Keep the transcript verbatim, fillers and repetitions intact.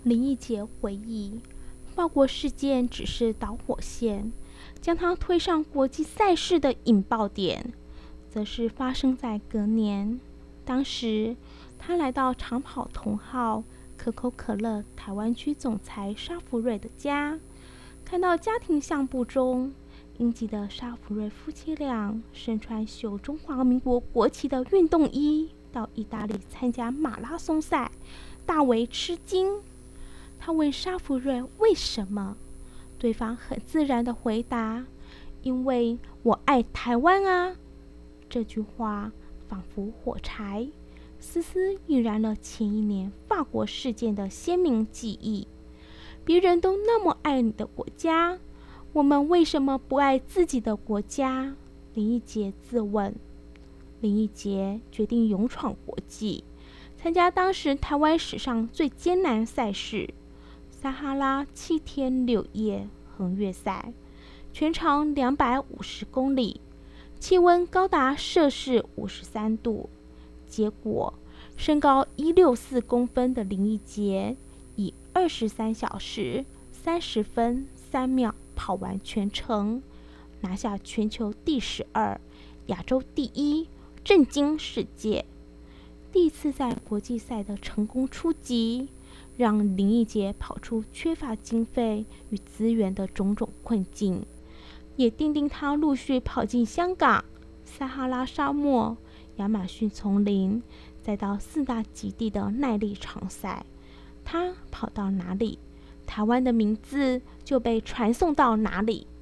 林义杰回忆，法国事件只是导火线，将他推上国际赛事的引爆点，则是发生在隔年。当时他来到长跑同号可口可乐台湾区总裁沙福瑞的家，看到家庭相簿中英籍的沙福瑞夫妻俩身穿绣中华民国国旗的运动衣到意大利参加马拉松赛，大为吃惊。他问沙福瑞为什么，对方很自然地回答：因为我爱台湾啊。这句话仿佛火柴，丝丝印燃了前一年法国事件的鲜明记忆。别人都那么爱你的国家，我们为什么不爱自己的国家？林义杰自问。林义杰决定勇闯国际，参加当时台湾史上最艰难赛事——撒哈拉七天六夜横越赛，全长两百五十公里，气温高达摄氏五十三度。结果，身高一百六十四公分的林义杰以二十三小时三十分三秒跑完全程，拿下全球第十二、亚洲第一，震惊世界。第一次在国际赛的成功出击，让林义杰跑出缺乏经费与资源的种种困境，也奠定他陆续跑进香港、撒哈拉沙漠、亚马逊丛林，再到四大极地的耐力长赛。他跑到哪里，台湾的名字就被传送到哪里。